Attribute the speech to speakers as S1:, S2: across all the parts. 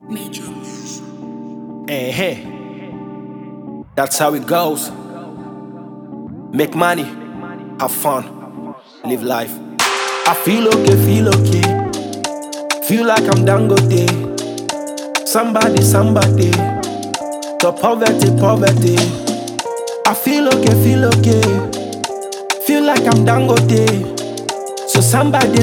S1: Hey, hey, that's how it goes. Make money, have fun, live life. I feel okay, feel okay. Feel like I'm Dangote. Somebody. To poverty. I feel okay, feel okay. Feel like I'm Dangote. So somebody.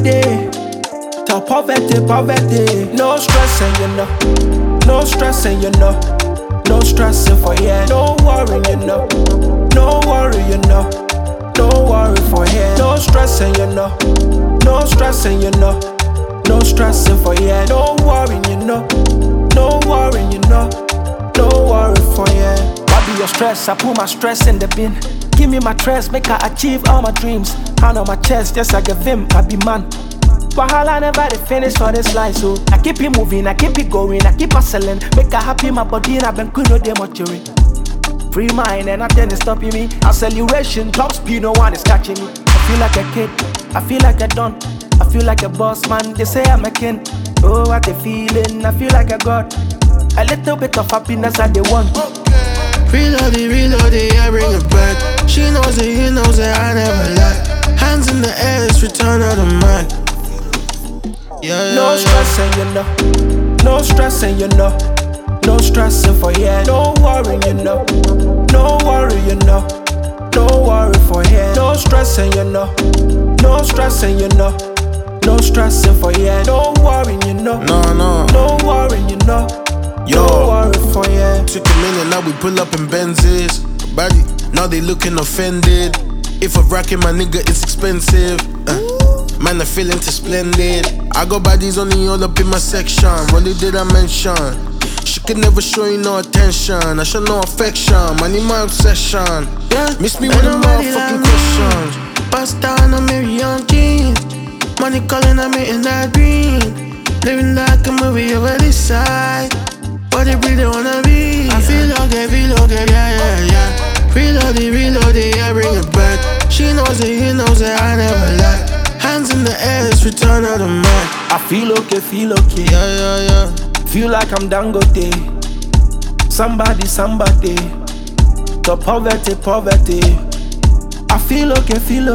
S1: To poverty. No stressing, you know. No stressing, you know. No stressing for here. No worrying, you know. No worry, you know. No worry for here. No stressing, you know. No stressing, you know. No stressing for here. No worrying, you know. No worrying, you know. No worry for here. What be your stress? I put my stress in the bin. Give me my stress, make I achieve all my dreams. Hand on my chest, just like a vim, I be man. Wahala never dey finish for this life, so I keep it moving, I keep it going, I keep hustling. Make I happy, my body and I been cool, no dey mortuary. Free mind and nothing is stopping me. Acceleration, top speed, no one is catching me. I feel like a kid, I feel like a don, I feel like a boss man. They say I'm a king. Oh, what a feeling, I feel like a god. A little bit of happiness that they want.
S2: Reload it, I bring it back. She knows it, he knows it, I never lie. Hands in the air, it's return of the man. Yeah,
S1: no stressing, you know. No stressing, you know. No stressing for here. No worrying, you know. No worry, you know. No worry for here. No stressing, you know. No stressing, you know. No stressing for here. No worrying, you know. No worrying, you know.
S2: Yo,
S1: no worry for here.
S2: Took a minute, now we pull up in Benzes. Body, now they looking offended. If I'm rocking my nigga, it's expensive. Man, I feeling too splendid. I got bodies only all up in my section. Really did I mention? She could never show you no attention. I show no affection. Money my obsession. Yeah, miss me with the motherfucking questions. Bust down, I'm Mary Young Jeans. Money calling, I'm in that green. Living like a movie over this side. What they really wanna be? I feel okay, yeah. Reload it, I bring it back. She knows it, he knows it, I never lie. Hands in the air, it's return of the man.
S1: I feel okay.
S2: Yeah.
S1: Feel like I'm Dangote. Somebody. To poverty. I feel okay.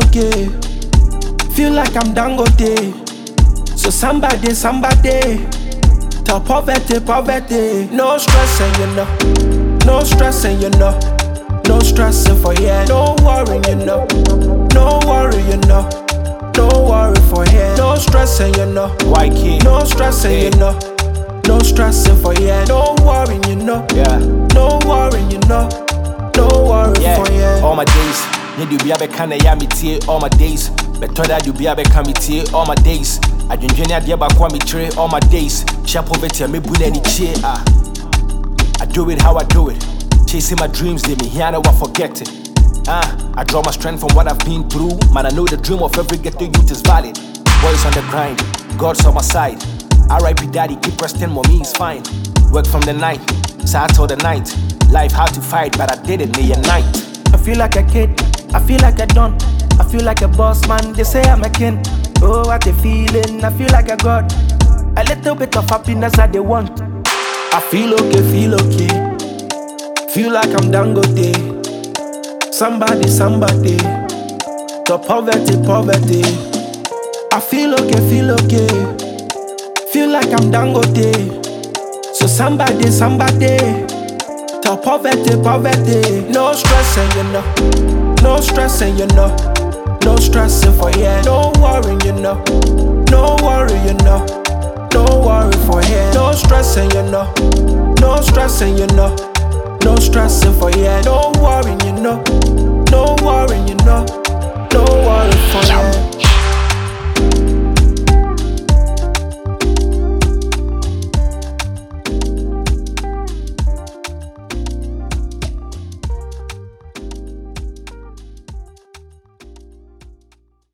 S1: Feel like I'm Dangote. So somebody. To poverty. No stressing, you know. No stressing, you know. No stressing for here. No worrying, you know. No worry, you know. No worry for here. No stressing, you know. White kid. No stressing, you know. No stressing for here. No worrying, you know. Yeah. No worrying, you know. No worry for here.
S3: All my days. Need you be a bekana ya me tie all my days. Better that you be a bekana me tie all my days. I don't join ya ba kwa me tray all my days. Share poverty me bu any cheer. I do it how I do it. Chasing my dreams, they me here, I never forget it. I draw my strength from what I've been through. Man, I know the dream of every ghetto youth is valid. Boys on the grind, God's on my side. R.I.P. daddy, keep resting, mommy is fine. Work from the night, side till the night. Life hard to fight, but I did it day and night.
S1: I feel like a kid, I feel like a don, I feel like a boss man. They say I'm a king. Oh, what a feeling, I feel like a god. A little bit of happiness that they want. I feel okay. Feel like I'm Dangote. Somebody. To poverty. I feel okay. Feel like I'm Dangote. So somebody. To poverty. No stressing, you know. No stressing, you know. No stressing for here. No worrying, you know. No worry, you know. No worry for here. No stressing, you know. No stressing, you know. No stressing for you.